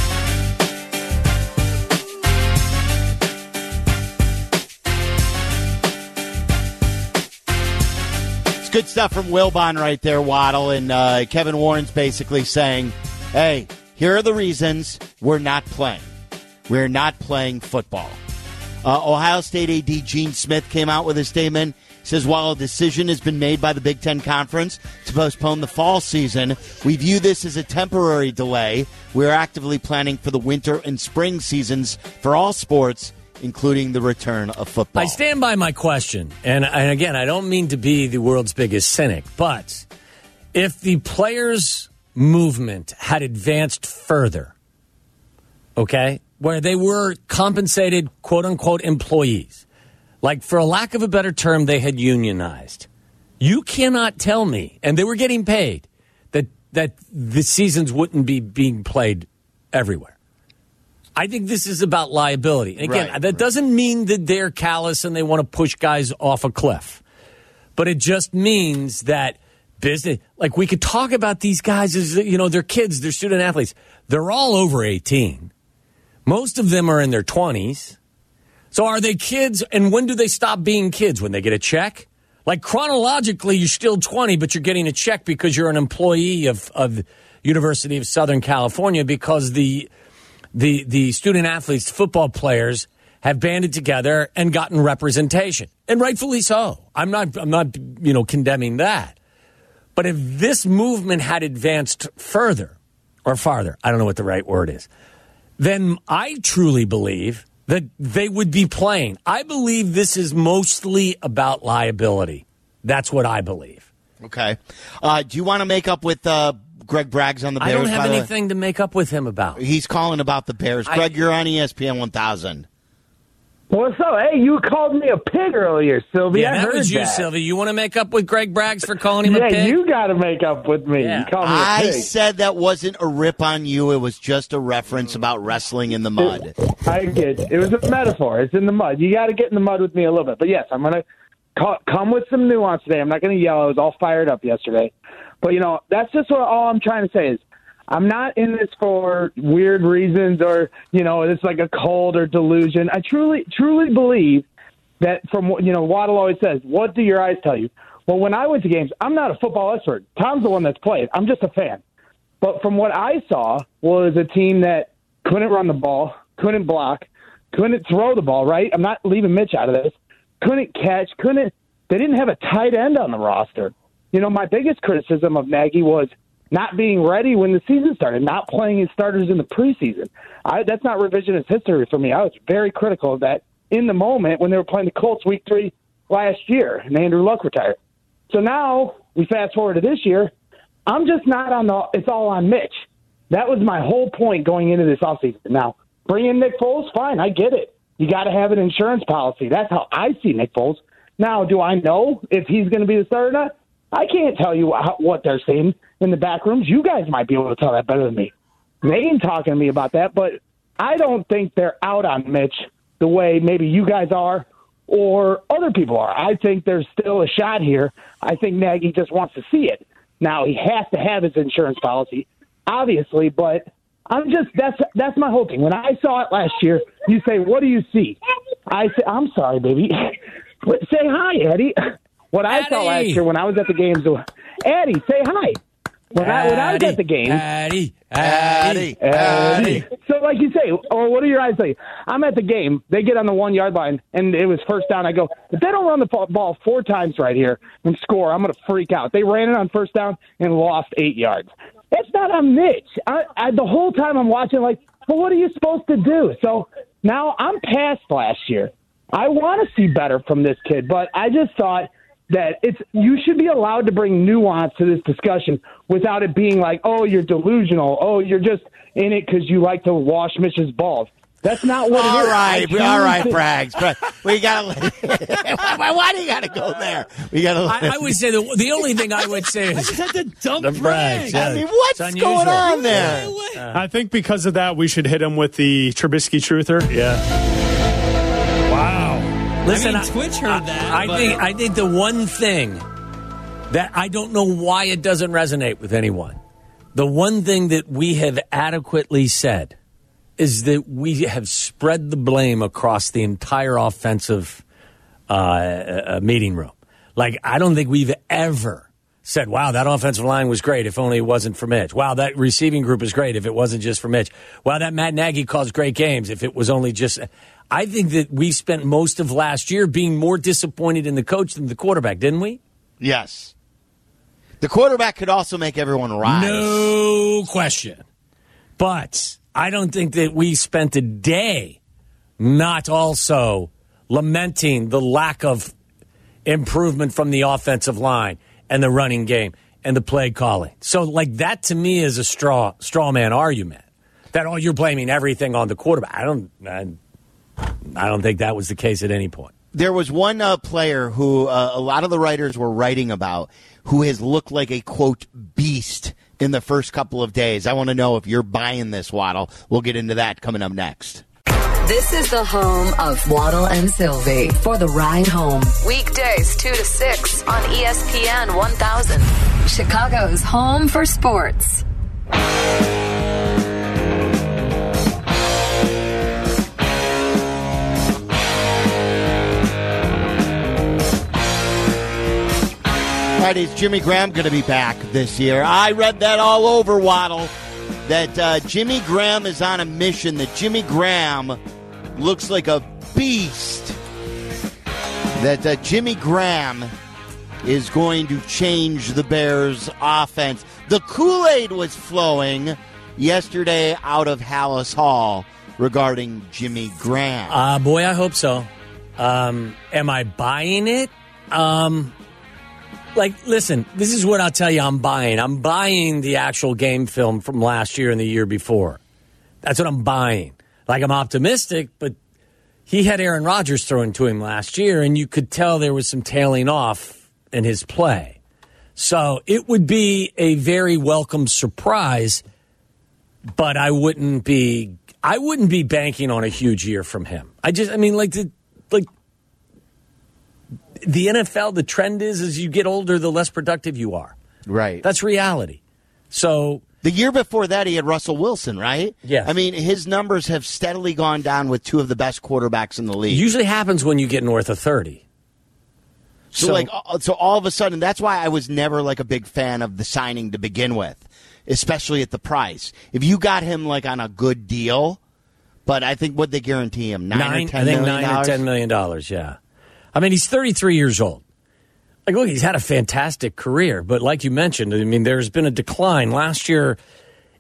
Speaker 4: Good stuff from Wilbon right there, Waddle. And uh, Kevin Warren's basically saying, hey, here are the reasons we're not playing. We're not playing football. Uh, Ohio State A D Gene Smith came out with a statement. He says, while a decision has been made by the Big Ten Conference to postpone the fall season, we view this as a temporary delay. We are actively planning for the winter and spring seasons for all sports, including the return of football.
Speaker 1: I stand by my question. And, and again, I don't mean to be the world's biggest cynic, but if the players' movement had advanced further, okay, where they were compensated, quote-unquote, employees, like, for a lack of a better term, they had unionized, you cannot tell me, and they were getting paid, that, that the seasons wouldn't be being played everywhere. I think this is about liability. Again,
Speaker 4: right,
Speaker 1: that
Speaker 4: right.
Speaker 1: doesn't mean that they're callous and they want to push guys off a cliff. But it just means that business, like we could talk about these guys as, you know, they're kids, they're student athletes. They're all over eighteen. Most of them are in their twenties. So are they kids? And when do they stop being kids? When they get a check? Like chronologically, you're still twenty, but you're getting a check because you're an employee of, of University of Southern California because the... The the student athletes, football players, have banded together and gotten representation, and rightfully so. I'm not I'm not you know condemning that, but if this movement had advanced further or farther, I don't know what the right word is, then I truly believe that they would be playing. I believe this is mostly about liability. That's what I believe.
Speaker 4: Okay. Uh, do you want to make up with? Uh Greg Braggs on the Bears.
Speaker 1: I don't have
Speaker 4: by the
Speaker 1: anything
Speaker 4: way.
Speaker 1: to make up with him about.
Speaker 4: He's calling about the Bears. Greg,
Speaker 1: I,
Speaker 4: you're on E S P N one thousand.
Speaker 7: What's up? Hey, you called me a pig earlier, Sylvie.
Speaker 1: Yeah,
Speaker 7: I
Speaker 1: that
Speaker 7: heard
Speaker 1: was you,
Speaker 7: that.
Speaker 1: Sylvie. You want to make up with Greg Braggs for calling him
Speaker 7: yeah,
Speaker 1: a pig?
Speaker 7: you got to make up with me.
Speaker 1: Yeah.
Speaker 7: You called me a
Speaker 4: I
Speaker 7: pig.
Speaker 4: said that wasn't a rip on you. It was just a reference about wrestling in the mud.
Speaker 7: I get it. It was a metaphor. It's in the mud. You got to get in the mud with me a little bit. But, yes, I'm going to come with some nuance today. I'm not going to yell. I was all fired up yesterday. But, you know, that's just what all I'm trying to say is I'm not in this for weird reasons or, you know, it's like a cold or delusion. I truly, truly believe that from what, you know, Waddle always says, what do your eyes tell you? Well, when I went to games, I'm not a football expert. Tom's the one that's played. I'm just a fan. But from what I saw was a team that couldn't run the ball, couldn't block, couldn't throw the ball, right? I'm not leaving Mitch out of this. Couldn't catch, couldn't – they didn't have a tight end on the roster. You know, my biggest criticism of Nagy was not being ready when the season started, not playing his starters in the preseason. I, that's not revisionist history for me. I was very critical of that in the moment when they were playing the Colts week three last year, and Andrew Luck retired. So now we fast forward to this year. I'm just not on the it's all on Mitch. That was my whole point going into this offseason. Now, bring in Nick Foles, fine, I get it. You got to have an insurance policy. That's how I see Nick Foles. Now, do I know if he's going to be the starter or not? I can't tell you how, what they're saying in the back rooms. You guys might be able to tell that better than me. They ain't talking to me about that, but I don't think they're out on Mitch the way maybe you guys are or other people are. I think there's still a shot here. I think Nagy just wants to see it. Now, he has to have his insurance policy, obviously, but I'm just that's that's my whole thing. When I saw it last year, you say, "What do you see?" I say, "I'm sorry, baby." Say hi, Eddie. What I
Speaker 1: Eddie.
Speaker 7: saw last year when I was at the games, Eddie, say hi. When I when I was at the games,
Speaker 1: Eddie, Eddie,
Speaker 7: Eddie. So, like you say, or what do your eyes say? I'm at the game. They get on the one yard line, and it was first down. I go, if they don't run the ball four times right here and score, I'm going to freak out. They ran it on first down and lost eight yards. It's not on Mitch. I, I, the whole time I'm watching, like, well, what are you supposed to do? So now I'm past last year. I want to see better from this kid, but I just thought that it's you should be allowed to bring nuance to this discussion without it being like, oh, you're delusional. Oh, you're just in it because you like to wash Mitch's balls. That's not what
Speaker 4: all
Speaker 7: it is.
Speaker 4: Right,
Speaker 7: I
Speaker 4: all right,
Speaker 7: think-
Speaker 4: Braggs. We gotta. why, why do you gotta go there? We gotta.
Speaker 1: I, I would say the the only thing I would say
Speaker 8: I
Speaker 1: is
Speaker 8: just had to dump
Speaker 1: the
Speaker 8: Bragg.
Speaker 1: Braggs. Yeah.
Speaker 4: I mean, what's
Speaker 1: It's
Speaker 4: going
Speaker 1: unusual.
Speaker 4: on there?
Speaker 9: I think because of that, we should hit him with the Trubisky truther. Yeah. Wow.
Speaker 1: Listen,
Speaker 8: I mean, Twitch heard
Speaker 1: I,
Speaker 8: that,
Speaker 1: I
Speaker 8: but-
Speaker 1: think I think the one thing that I don't know why it doesn't resonate with anyone, the one thing that we have adequately said is that we have spread the blame across the entire offensive uh, uh, meeting room. Like, I don't think we've ever said, wow, that offensive line was great if only it wasn't for Mitch. Wow, that receiving group is great if it wasn't just for Mitch. Wow, that Matt Nagy calls great games if it was only just... I think that we spent most of last year being more disappointed in the coach than the quarterback, didn't we?
Speaker 4: Yes. The quarterback could also make everyone rise.
Speaker 1: No question. But I don't think that we spent a day not also lamenting the lack of improvement from the offensive line and the running game and the play calling. So, like, that to me is a straw straw man argument. That, oh, you're blaming everything on the quarterback. I don't I, I don't think that was the case at any point.
Speaker 4: There was one uh, player who uh, a lot of the writers were writing about who has looked like a, quote, beast in the first couple of days. I want to know if you're buying this, Waddle. We'll get into that coming up next.
Speaker 3: This is the home of Waddle and Sylvie for the ride home. Weekdays two to six on E S P N one thousand. Chicago's home for sports.
Speaker 4: All right, is Jimmy Graham going to be back this year? I read that all over, Waddle, that uh, Jimmy Graham is on a mission, that Jimmy Graham looks like a beast, that uh, Jimmy Graham is going to change the Bears' offense. The Kool-Aid was flowing yesterday out of Hallis Hall regarding Jimmy Graham.
Speaker 1: Uh, boy, I hope so. Um, am I buying it? Um, like, listen, this is what I'll tell you I'm buying. I'm buying the actual game film from last year and the year before. That's what I'm buying. Like, I'm optimistic, but he had Aaron Rodgers throwing to him last year, and you could tell there was some tailing off in his play. So it would be a very welcome surprise, but I wouldn't be I wouldn't be banking on a huge year from him. I just I mean like the like the N F L, the trend is as you get older, the less productive you are.
Speaker 4: Right.
Speaker 1: That's reality. So
Speaker 4: the year before that, he had Russell Wilson, right?
Speaker 1: Yes.
Speaker 4: I mean, his numbers have steadily gone down with two of the best quarterbacks in the
Speaker 1: it
Speaker 4: league.
Speaker 1: usually happens when you get north of thirty.
Speaker 4: So,
Speaker 1: So-
Speaker 4: like, uh, so all of a sudden, that's why I was never like a big fan of the signing to begin with, especially at the price. If you got him like on a good deal, but I think what they guarantee him nine,
Speaker 1: Nine,
Speaker 4: or ten
Speaker 1: I think
Speaker 4: million
Speaker 1: nine or
Speaker 4: dollars?
Speaker 1: ten million dollars. Yeah, I mean he's thirty-three years old. Like, look, he's had a fantastic career, but like you mentioned, I mean, there's been a decline last year.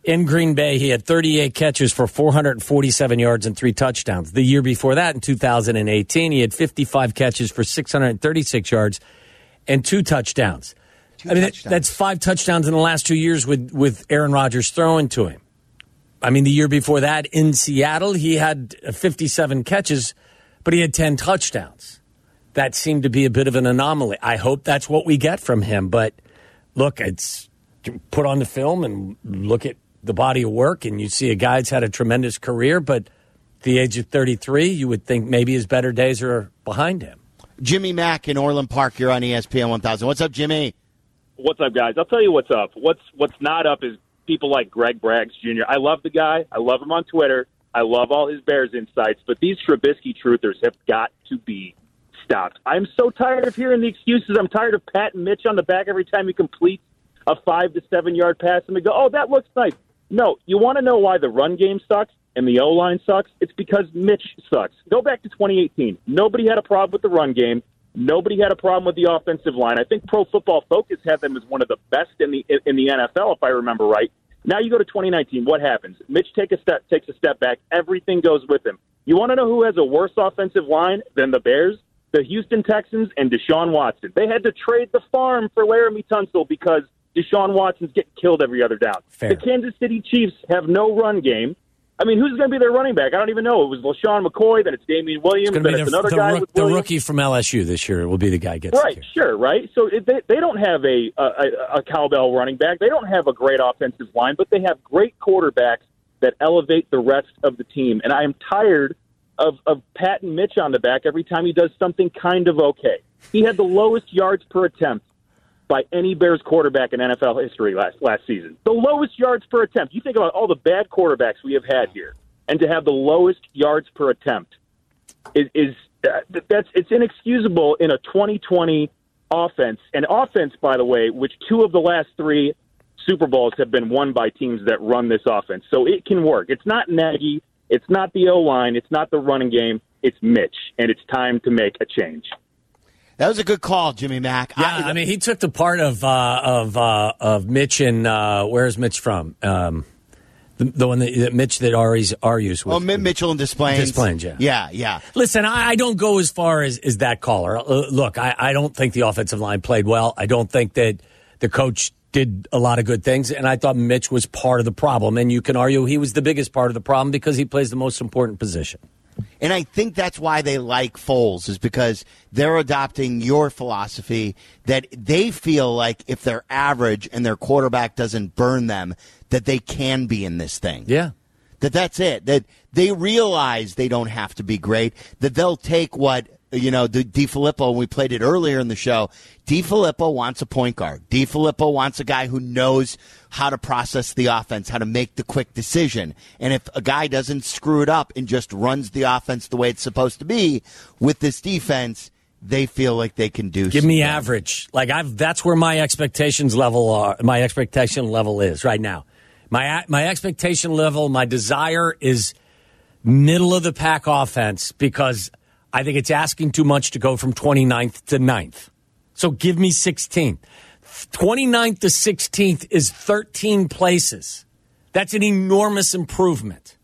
Speaker 1: In Green Bay, he had thirty-eight catches for four hundred forty-seven yards and three touchdowns. The year before that, in two thousand eighteen, he had fifty-five catches for six hundred thirty-six yards and two touchdowns. Two I mean, touchdowns. That's five touchdowns in the last two years with, with Aaron Rodgers throwing to him. I mean, the year before that, in Seattle, he had fifty-seven catches, but he had ten touchdowns. That seemed to be a bit of an anomaly. I hope that's what we get from him. But, look, it's put on the film and look at the body of work, and you see a guy that's had a tremendous career, but at the age of thirty-three, you would think maybe his better days are behind him.
Speaker 4: Jimmy Mack in Orland Park, you're on E S P N one thousand. What's up, Jimmy?
Speaker 8: What's up, guys? I'll tell you what's up. What's what's not up is people like Greg Braggs Junior I love the guy. I love him on Twitter. I love all his Bears insights, but these Trubisky truthers have got to be stopped. I'm so tired of hearing the excuses. I'm tired of patting Mitch on the back every time he completes a five to seven yard pass, and we go, oh, that looks nice. No, you want to know why the run game sucks and the O-line sucks? It's because Mitch sucks. Go back to twenty eighteen. Nobody had a problem with the run game. Nobody had a problem with the offensive line. I think Pro Football Focus had them as one of the best in the in the N F L, if I remember right. Now you go to twenty nineteen. What happens? Mitch take a step, takes a step back. Everything goes with him. You want to know who has a worse offensive line than the Bears? The Houston Texans and Deshaun Watson. They had to trade the farm for Laramie Tunsil because Deshaun Watson's getting killed every other down. Fair. The Kansas City Chiefs have no run game. I mean, who's going to be their running back? I don't even know. It was LaShawn McCoy, then it's Damian Williams,
Speaker 1: it's
Speaker 8: then
Speaker 1: it's
Speaker 8: the, another
Speaker 1: the,
Speaker 8: guy
Speaker 1: the,
Speaker 8: with
Speaker 1: the
Speaker 8: Williams.
Speaker 1: rookie from L S U this year will be the guy who gets
Speaker 8: right. Sure, right. So it, they they don't have a, a a cowbell running back. They don't have a great offensive line, but they have great quarterbacks that elevate the rest of the team. And I am tired of of patting Mitch on the back every time he does something kind of okay. He had the lowest yards per attempt by any Bears quarterback in N F L history last last season. The lowest yards per attempt. You think about all the bad quarterbacks we have had here, and to have the lowest yards per attempt is, is uh, that's it's inexcusable in a twenty twenty offense. And offense, by the way, which two of the last three Super Bowls have been won by teams that run this offense. So it can work. It's not Nagy. It's not the O-line. It's not the running game. It's Mitch, and it's time to make a change.
Speaker 4: That was a good call, Jimmy Mack.
Speaker 1: Yeah, I, I mean, he took the part of uh, of uh, of Mitch and uh, where's Mitch from? Um, the, the one that, that Mitch that Ari's argues with.
Speaker 4: Oh, Mitchell and Des Plaines.
Speaker 1: Des Plaines, yeah.
Speaker 4: Yeah, yeah.
Speaker 1: Listen, I, I don't go as far as, as that caller. Uh, look, I, I don't think the offensive line played well. I don't think that the coach did a lot of good things, and I thought Mitch was part of the problem. And you can argue he was the biggest part of the problem because he plays the most important position.
Speaker 4: And I think that's why they like Foles, is because they're adopting your philosophy that they feel like if they're average and their quarterback doesn't burn them, that they can be in this thing.
Speaker 1: Yeah.
Speaker 4: That that's it. That they realize they don't have to be great, that they'll take what, you know, the DiFilippo, we played it earlier in the show, DiFilippo wants a point guard. DiFilippo wants a guy who knows how to process the offense, how to make the quick decision. And if a guy doesn't screw it up and just runs the offense the way it's supposed to be with this defense, they feel like they can do
Speaker 1: Give me damage. Average. Like I've that's where my expectations level are, my expectation level is right now. My my expectation level, my desire is middle of the pack offense because I think it's asking too much to go from twenty-ninth to ninth. So give me sixteenth. twenty-ninth to sixteenth is thirteen places. That's an enormous improvement.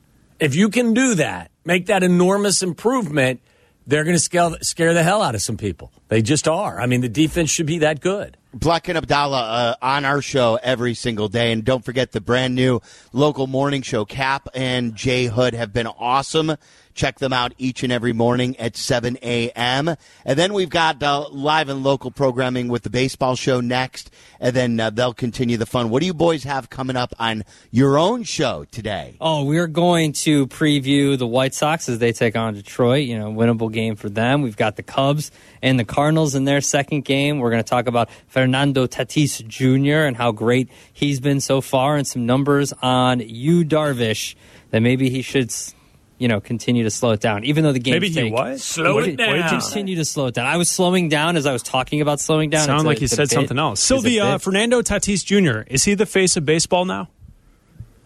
Speaker 1: If you can do that, make that enormous improvement, they're going to scare, scare the hell out of some people. They just are. I mean, the defense should be that good.
Speaker 4: Black and Abdallah uh, on our show every single day. And don't forget the brand new local morning show. Cap and Jay Hood have been awesome. Check them out each and every morning at seven a.m. And then we've got uh, live and local programming with the baseball show next. And then uh, they'll continue the fun. What do you boys have coming up on your own show today?
Speaker 10: Oh, we're going to preview the White Sox as they take on Detroit. You know, winnable game for them. We've got the Cubs and the Cardinals in their second game. We're going to talk about Fernando Tatis Junior and how great he's been so far, and some numbers on Yu Darvish that maybe he should, you know, continue to slow it down. Even though the game
Speaker 9: maybe he was
Speaker 1: slow it down.
Speaker 10: Continue to slow it down. I was slowing down as I was talking about slowing down.
Speaker 9: Sound
Speaker 10: it's
Speaker 9: like
Speaker 10: a,
Speaker 9: he said
Speaker 10: bit.
Speaker 9: something else. Sylvia, uh, Fernando Tatis Junior Is he the face of baseball now?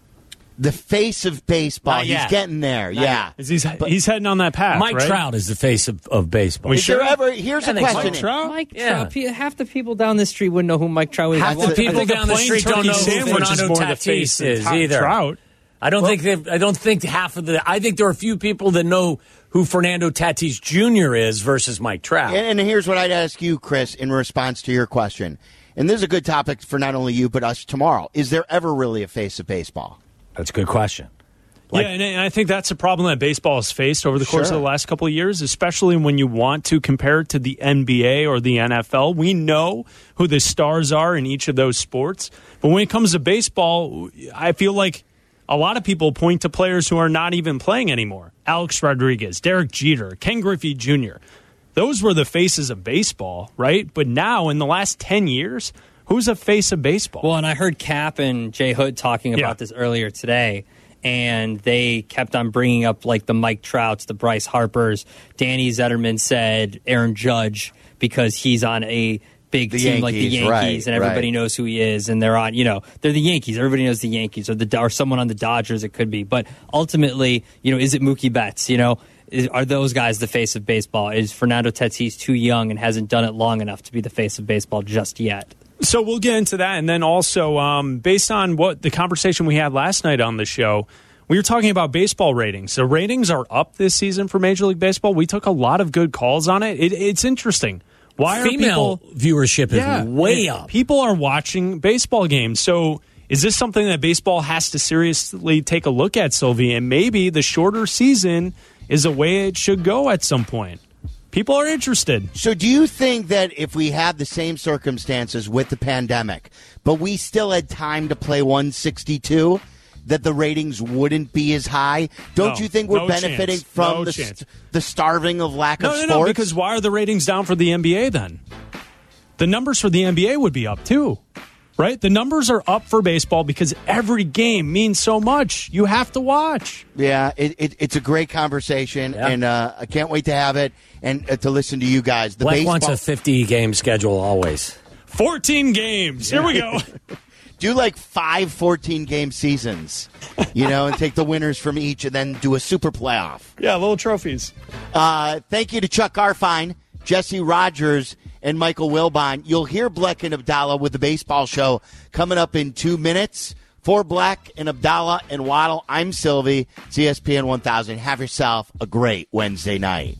Speaker 4: the face of baseball.
Speaker 1: Not
Speaker 4: He's
Speaker 1: yet.
Speaker 4: getting there.
Speaker 1: Not
Speaker 4: yeah.
Speaker 9: Is he's, he's heading on that path,
Speaker 1: Mike
Speaker 9: right?
Speaker 1: Trout is the face of, of baseball.
Speaker 9: We
Speaker 4: Is
Speaker 9: sure?
Speaker 4: there ever? Here's
Speaker 1: I
Speaker 4: a
Speaker 1: think so.
Speaker 4: question.
Speaker 9: Mike Trout?
Speaker 10: Mike
Speaker 1: Yeah.
Speaker 10: Trout. pe- Half the people down the street wouldn't know who Mike Trout is.
Speaker 4: Half
Speaker 1: Well,
Speaker 4: the-
Speaker 1: people
Speaker 9: I think
Speaker 1: down
Speaker 9: a
Speaker 1: the
Speaker 9: plain
Speaker 1: street don't
Speaker 9: turkey
Speaker 1: know who
Speaker 9: sandwich is
Speaker 1: Fernando
Speaker 9: more the
Speaker 1: Tatis
Speaker 9: face than
Speaker 1: is
Speaker 9: Trout.
Speaker 1: either.
Speaker 9: Trout.
Speaker 1: I don't think they've- I don't think half of the. I think there are a few people that know who Fernando Tatis Junior is versus Mike Trout.
Speaker 4: And, and here's what I'd ask you, Chris, in response to your question. And this is a good topic for not only you but us tomorrow. Is there ever really a face of baseball?
Speaker 1: That's a good question. Like-
Speaker 9: yeah, and, and I think that's a problem that baseball has faced over the course
Speaker 4: Sure.
Speaker 9: of the last couple of years, especially when you want to compare it to the N B A or the N F L. We know who the stars are in each of those sports. But when it comes to baseball, I feel like a lot of people point to players who are not even playing anymore. Alex Rodriguez, Derek Jeter, Ken Griffey Junior Those were the faces of baseball, right? But now, in the last ten years, who's a face of baseball?
Speaker 10: Well, and I heard Cap and Jay Hood talking about
Speaker 9: Yeah.
Speaker 10: this earlier today, and they kept on bringing up like the Mike Trouts, the Bryce Harpers. Danny Zetterman said Aaron Judge because he's on a big
Speaker 4: The
Speaker 10: team like the
Speaker 4: Yankees,
Speaker 10: Yankees,
Speaker 4: right,
Speaker 10: and everybody
Speaker 4: right.
Speaker 10: knows who he is, and they're on, you know, they're the Yankees. Everybody knows the Yankees, or the or someone on the Dodgers. It could be, but ultimately, you know, is it Mookie Betts? You know. Is, are those guys the face of baseball? Is Fernando Tatis too young and hasn't done it long enough to be the face of baseball just yet?
Speaker 9: So we'll get into that. And then also, um, based on what the conversation we had last night on the show, we were talking about baseball ratings. The ratings are up this season for Major League Baseball. We took a lot of good calls on it. it it's interesting. Why
Speaker 1: Female
Speaker 9: are people
Speaker 1: viewership is
Speaker 9: Yeah,
Speaker 1: way
Speaker 9: it-
Speaker 1: up.
Speaker 9: People are watching baseball games. So is this something that baseball has to seriously take a look at, Sylvie? And maybe the shorter season is a way it should go at some point. People are interested.
Speaker 4: So do you think that if we had the same circumstances with the pandemic, but we still had time to play one sixty-two, that the ratings wouldn't be as high? Don't
Speaker 9: No,
Speaker 4: you think we're
Speaker 9: no
Speaker 4: benefiting
Speaker 9: chance.
Speaker 4: from
Speaker 9: No
Speaker 4: the,
Speaker 9: chance.
Speaker 4: st- the starving of lack
Speaker 9: No,
Speaker 4: of
Speaker 9: no,
Speaker 4: sports?
Speaker 9: no, because why are the ratings down for the N B A then? The numbers for the N B A would be up too, right? The numbers are up for baseball because every game means so much. You have to watch.
Speaker 4: Yeah, it, it, it's a great conversation,
Speaker 1: Yeah.
Speaker 4: and uh, I can't wait to have it and uh, to listen to you guys. The
Speaker 1: Black
Speaker 4: baseball,
Speaker 1: wants a fifty-game schedule always.
Speaker 9: fourteen games. Here we go.
Speaker 4: do like five fourteen-game seasons, you know, and take the winners from each and then do a super playoff.
Speaker 9: Yeah, little trophies.
Speaker 4: Uh, thank you to Chuck Garfine, Jesse Rogers, and Michael Wilbon. You'll hear Bleck and Abdallah with the baseball show coming up in two minutes. For Bleck and Abdallah and Waddle, I'm Sylvie. It's E S P N one thousand. Have yourself a great Wednesday night.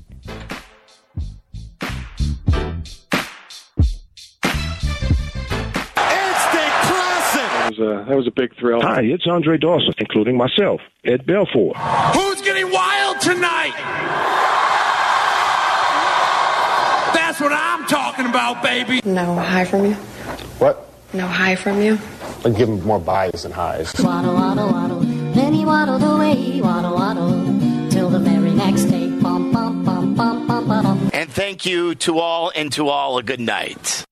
Speaker 11: That was a, that was a big thrill.
Speaker 12: Hi, it's Andre Dawson, including myself, Ed Belfour.
Speaker 13: Who's getting wild tonight? That's what I'm talking about, baby.
Speaker 14: No high from you?
Speaker 15: What?
Speaker 14: No high from you?
Speaker 15: I give him more buys than highs.
Speaker 16: Waddle, waddle, waddle. Then he waddled away, waddle, waddle, till the very next day. Bum, bum, bum, bum, bum, bum.
Speaker 4: And thank you to all, and to all a good night.